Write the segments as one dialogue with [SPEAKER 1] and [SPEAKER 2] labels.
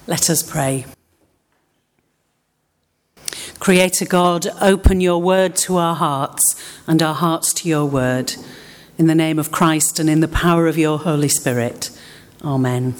[SPEAKER 1] Let us pray. Creator God, open your word to our hearts and our hearts to your word. In the name of Christ and in the power of your Holy Spirit. Amen.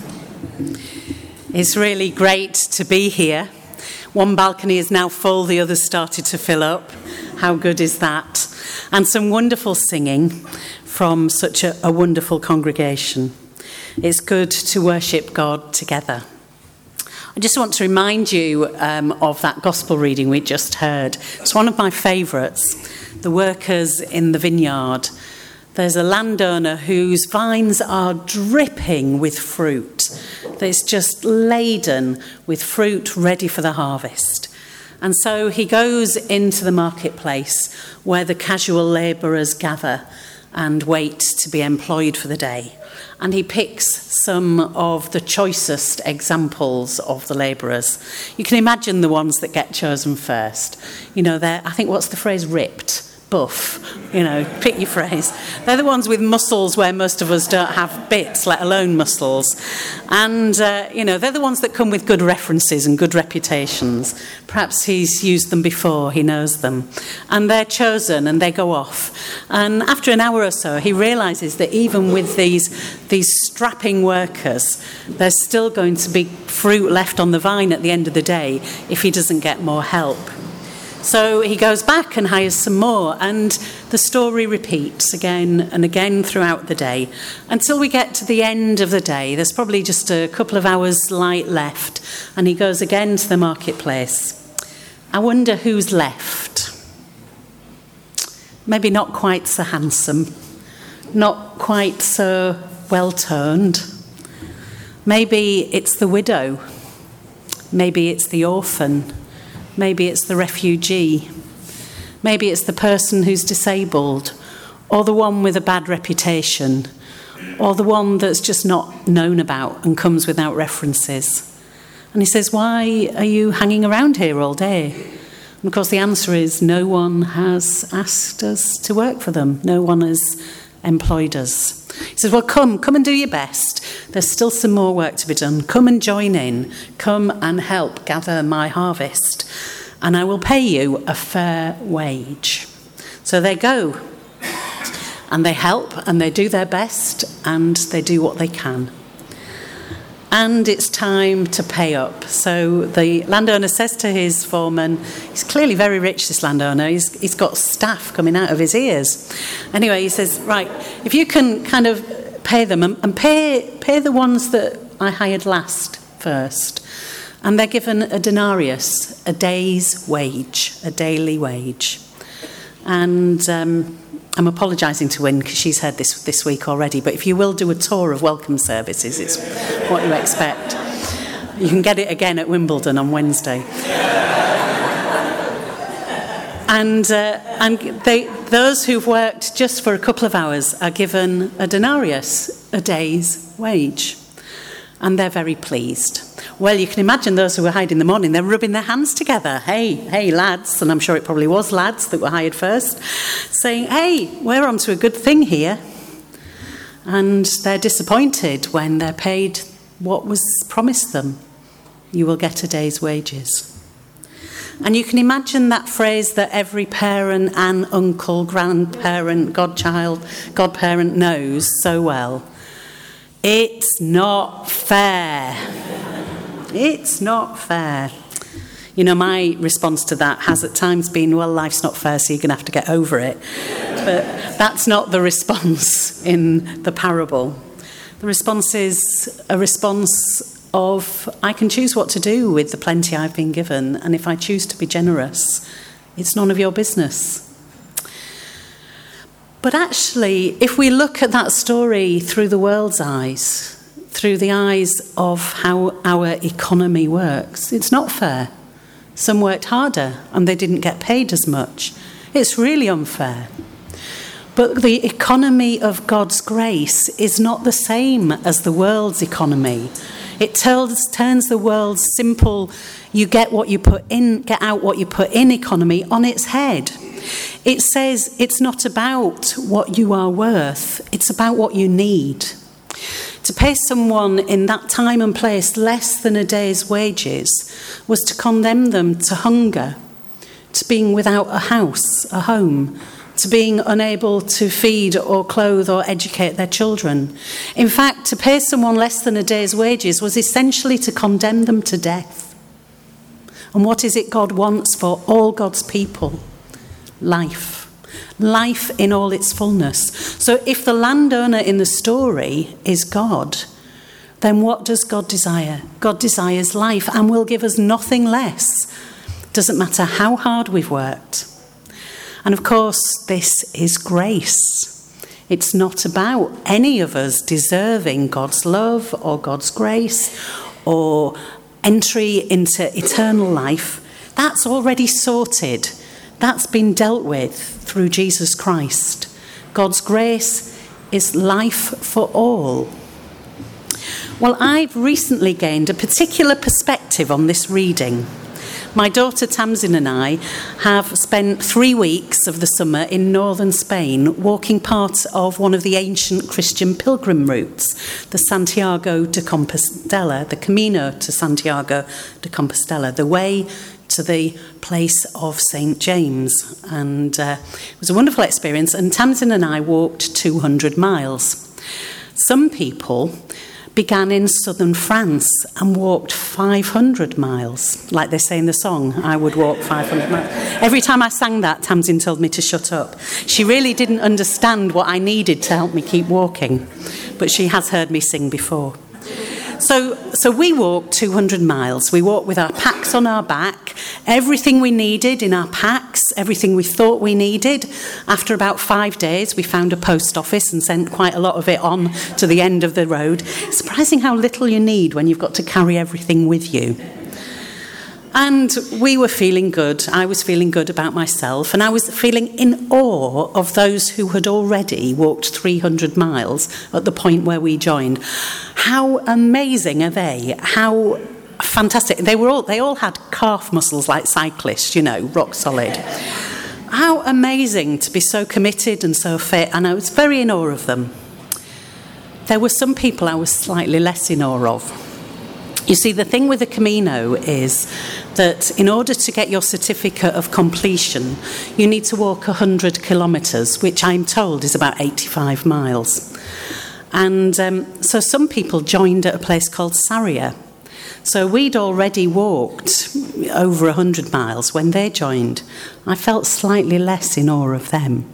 [SPEAKER 1] It's really great to be here. One balcony is now full, the other's started to fill up. How good is that? And some wonderful singing from such a wonderful congregation. It's good to worship God together. I just want to remind you of that gospel reading we just heard. It's one of my favourites, the workers in the vineyard. There's a landowner whose vines are dripping with fruit. It's just laden with fruit ready for the harvest. And so he goes into the marketplace where the casual labourers gather and wait to be employed for the day. And he picks some of the choicest examples of the labourers. You can imagine the ones that get chosen first. You know, they're, I think, what's the phrase, ripped, buff, you know, pick your phrase. They're the ones with muscles where most of us don't have bits, let alone muscles. And, you know, they're the ones that come with good references and good reputations. Perhaps he's used them before, he knows them. And they're chosen and they go off. And after an hour or so, he realises that even with these strapping workers, there's still going to be fruit left on the vine at the end of the day if he doesn't get more help. So he goes back and hires some more, and the story repeats again and again throughout the day until we get to the end of the day. There's probably just a couple of hours light left, and he goes again to the marketplace. I wonder who's left. Maybe not quite so handsome, not quite so well-toned. Maybe it's the widow. Maybe it's the orphan. Maybe it's the refugee. Maybe it's the person who's disabled, or the one with a bad reputation, or the one that's just not known about and comes without references. And he says, why are you hanging around here all day? And of course the answer is no one has asked us to work for them. No one has employed us. He says, well, come and do your best. There's still some more work to be done. Come and join in. Come and help gather my harvest, and I will pay you a fair wage. So they go, and they help, and they do their best, and they do what they can. And it's time to pay up. So the landowner says to his foreman, he's clearly very rich, this landowner, he's got staff coming out of his ears. Anyway, he says, right, if you can kind of pay them, and pay the ones that I hired last first. And they're given a denarius, a day's wage, a daily wage. And I'm apologising to Wynne because she's heard this week already, but if you will do a tour of welcome services, it's what you expect. You can get it again at Wimbledon on Wednesday. And those who've worked just for a couple of hours are given a denarius, a day's wage. And they're very pleased. Well, you can imagine those who were hired in the morning, they're rubbing their hands together. Hey, lads, and I'm sure it probably was lads that were hired first, saying, hey, we're onto a good thing here. And they're disappointed when they're paid what was promised them. You will get a day's wages. And you can imagine that phrase that every parent, aunt, uncle, grandparent, godparent knows so well. It's not fair. It's not fair. You know, my response to that has at times been, well, life's not fair, so you're going to have to get over it. But that's not the response in the parable. The response is a response of, I can choose what to do with the plenty I've been given, and if I choose to be generous, it's none of your business. But actually, if we look at that story through the world's eyes, through the eyes of how our economy works, it's not fair. Some worked harder and they didn't get paid as much. It's really unfair. But the economy of God's grace is not the same as the world's economy. It turns the world's simple, you get what you put in, get out what you put in economy on its head. It says it's not about what you are worth, it's about what you need. To pay someone in that time and place less than a day's wages was to condemn them to hunger, to being without a house, a home, to being unable to feed or clothe or educate their children. In fact, to pay someone less than a day's wages was essentially to condemn them to death. And what is it God wants for all God's people? Life. Life in all its fullness. So if the landowner in the story is God, then what does God desire? God desires life and will give us nothing less. Doesn't matter how hard we've worked. And of course, this is grace. It's not about any of us deserving God's love or God's grace or entry into eternal life. That's already sorted. That's been dealt with through Jesus Christ. God's grace is life for all. Well, I've recently gained a particular perspective on this reading. My daughter Tamsin and I have spent 3 weeks of the summer in northern Spain walking part of one of the ancient Christian pilgrim routes, the Santiago de Compostela, the Camino to Santiago de Compostela, the way to the place of St. James. And it was a wonderful experience, and Tamsin and I walked 200 miles. Some people began in southern France and walked 500 miles. Like they say in the song, I would walk 500 miles. Every time I sang that, Tamsin told me to shut up. She really didn't understand what I needed to help me keep walking, but she has heard me sing before. So we walked 200 miles. We walked with our packs on our back, everything we needed in our packs, everything we thought we needed. After about 5 days, we found a post office and sent quite a lot of it on to the end of the road. It's surprising how little you need when you've got to carry everything with you. And we were feeling good. I was feeling good about myself, and I was feeling in awe of those who had already walked 300 miles at the point where we joined. How amazing are they? How fantastic. They all had calf muscles like cyclists, rock solid. How amazing to be so committed and so fit, and I was very in awe of them. There were some people I was slightly less in awe of. You see, the thing with the Camino is that in order to get your certificate of completion, you need to walk 100 kilometres, which I'm told is about 85 miles. And so some people joined at a place called Sarria. So we'd already walked over 100 miles when they joined. I felt slightly less in awe of them.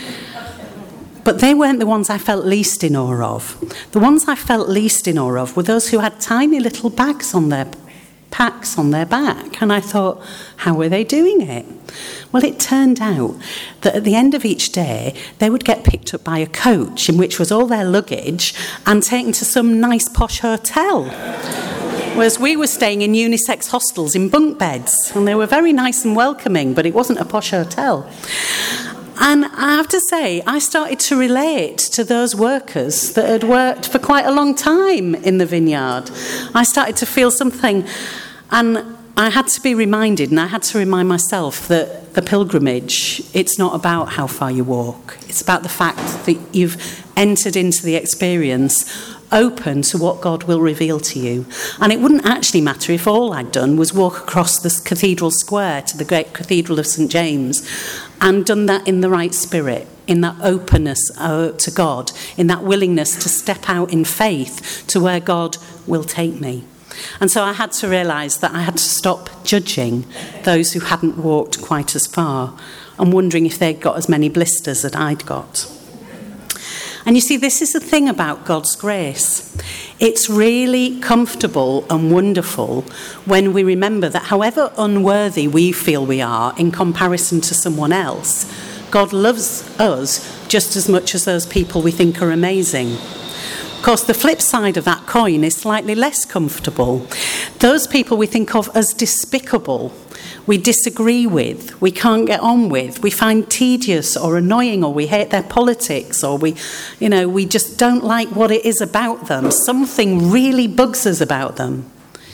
[SPEAKER 1] But they weren't the ones I felt least in awe of. The ones I felt least in awe of were those who had tiny little bags on their packs on their back. And I thought, how were they doing it? Well, it turned out that at the end of each day, they would get picked up by a coach in which was all their luggage and taken to some nice posh hotel. Whereas we were staying in unisex hostels in bunk beds. And they were very nice and welcoming, but it wasn't a posh hotel. And I have to say, I started to relate to those workers that had worked for quite a long time in the vineyard. I started to feel something, and I had to be reminded, and I had to remind myself that the pilgrimage, it's not about how far you walk. It's about the fact that you've entered into the experience open to what God will reveal to you. And it wouldn't actually matter if all I'd done was walk across this cathedral square to the great Cathedral of St. James and done that in the right spirit, in that openness to God, in that willingness to step out in faith to where God will take me. And so I had to realise that I had to stop judging those who hadn't walked quite as far and wondering if they'd got as many blisters that I'd got. And you see, this is the thing about God's grace. It's really comfortable and wonderful when we remember that however unworthy we feel we are in comparison to someone else, God loves us just as much as those people we think are amazing. Of course, the flip side of that coin is slightly less comfortable. Those people we think of as despicable, we disagree with, we can't get on with, we find tedious or annoying, or we hate their politics, or we just don't like what it is about them. Something really bugs us about them.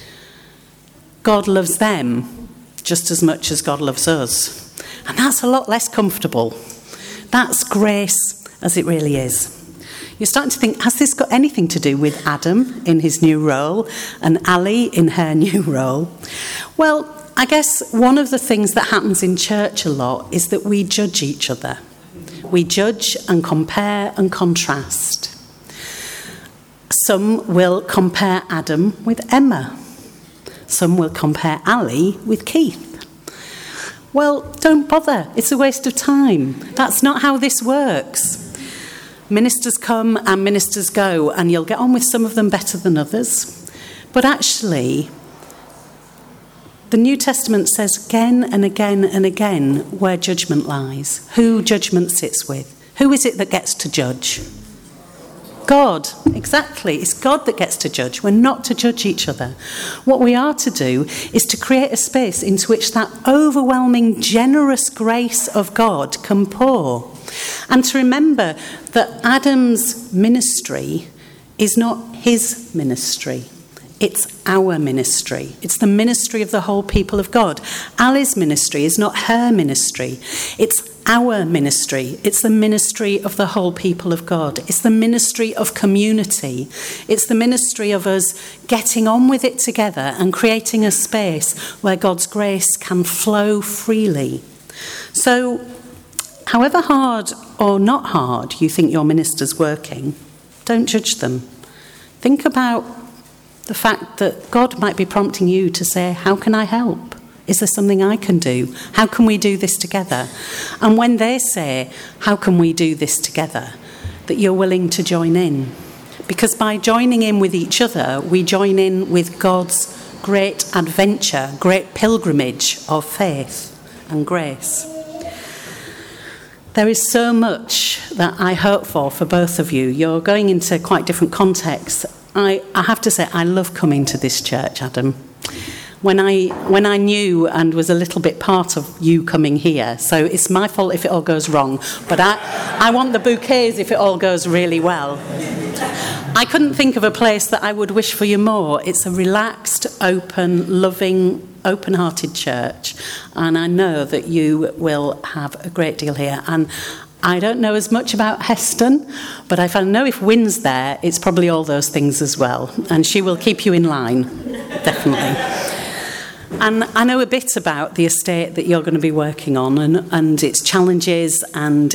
[SPEAKER 1] God loves them just as much as God loves us. And that's a lot less comfortable. That's grace as it really is. You're starting to think, has this got anything to do with Adam in his new role and Ali in her new role? Well, I guess one of the things that happens in church a lot is that we judge each other. We judge and compare and contrast. Some will compare Adam with Emma. Some will compare Ali with Keith. Well, don't bother. It's a waste of time. That's not how this works. Ministers come and ministers go, and you'll get on with some of them better than others. But actually, the New Testament says again and again and again where judgment lies, who judgment sits with. Who is it that gets to judge? God, exactly. It's God that gets to judge. We're not to judge each other. What we are to do is to create a space into which that overwhelming, generous grace of God can pour. And to remember that Adam's ministry is not his ministry. It's our ministry. It's the ministry of the whole people of God. Ali's ministry is not her ministry. It's our ministry. It's the ministry of the whole people of God. It's the ministry of community. It's the ministry of us getting on with it together and creating a space where God's grace can flow freely. So, however hard or not hard you think your minister's working, don't judge them. Think about the fact that God might be prompting you to say, how can I help? Is there something I can do? How can we do this together? And when they say, how can we do this together? That you're willing to join in. Because by joining in with each other, we join in with God's great adventure, great pilgrimage of faith and grace. There is so much that I hope for both of you. You're going into quite different contexts. I have to say, I love coming to this church, Adam. When I knew and was a little bit part of you coming here, so it's my fault if it all goes wrong, but I want the bouquets if it all goes really well. I couldn't think of a place that I would wish for you more. It's a relaxed, open, loving, open-hearted church, and I know that you will have a great deal here. And I don't know as much about Heston, but if I know if Wynn's there, it's probably all those things as well, and she will keep you in line, definitely. And I know a bit about the estate that you're going to be working on and its challenges and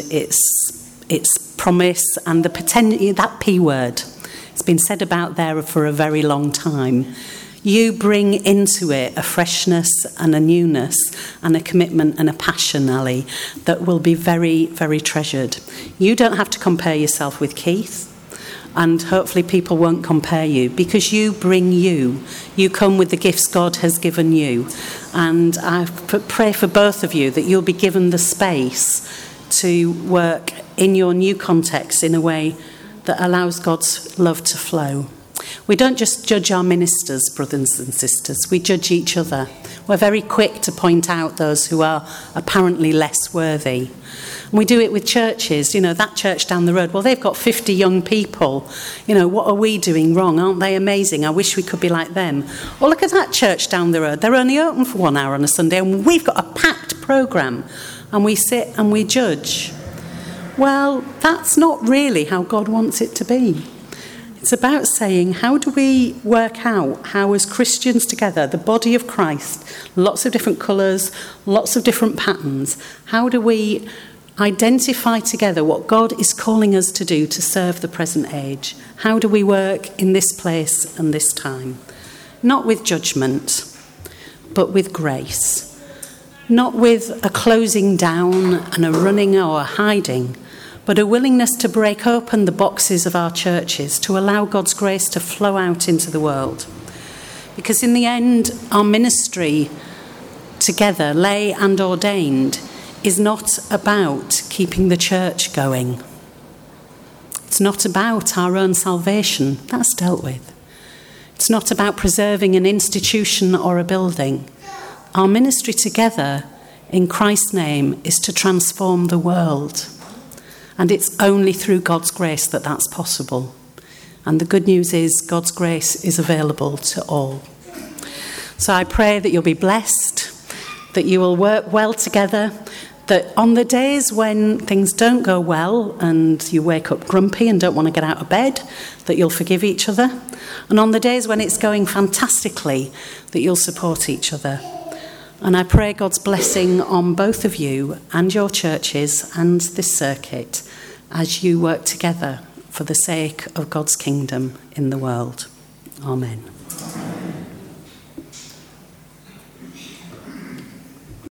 [SPEAKER 1] its promise and the potential, that P word. It's been said about there for a very long time. You bring into it a freshness and a newness and a commitment and a passion, Ali, that will be very, very treasured. You don't have to compare yourself with Keith. And hopefully people won't compare you because you bring you. You come with the gifts God has given you. And I pray for both of you that you'll be given the space to work in your new context in a way that allows God's love to flow. We don't just judge our ministers, brothers and sisters. We judge each other. We're very quick to point out those who are apparently less worthy. And we do it with churches. You know, that church down the road, well, they've got 50 young people. You know, what are we doing wrong? Aren't they amazing? I wish we could be like them. Or look at that church down the road. They're only open for 1 hour on a Sunday, and we've got a packed programme. And we sit and we judge. Well, that's not really how God wants it to be. It's about saying, how do we work out how as Christians together, the body of Christ, lots of different colours, lots of different patterns, how do we identify together what God is calling us to do to serve the present age? How do we work in this place and this time? Not with judgment, but with grace. Not with a closing down and a running or a hiding, but a willingness to break open the boxes of our churches to allow God's grace to flow out into the world. Because in the end, our ministry together, lay and ordained, is not about keeping the church going. It's not about our own salvation. That's dealt with. It's not about preserving an institution or a building. Our ministry together in Christ's name is to transform the world. And it's only through God's grace that that's possible. And the good news is God's grace is available to all. So I pray that you'll be blessed, that you will work well together, That on the days when things don't go well and you wake up grumpy and don't want to get out of bed, that you'll forgive each other. And on the days when it's going fantastically, that you'll support each other. And I pray God's blessing on both of you and your churches and this circuit as you work together for the sake of God's kingdom in the world. Amen.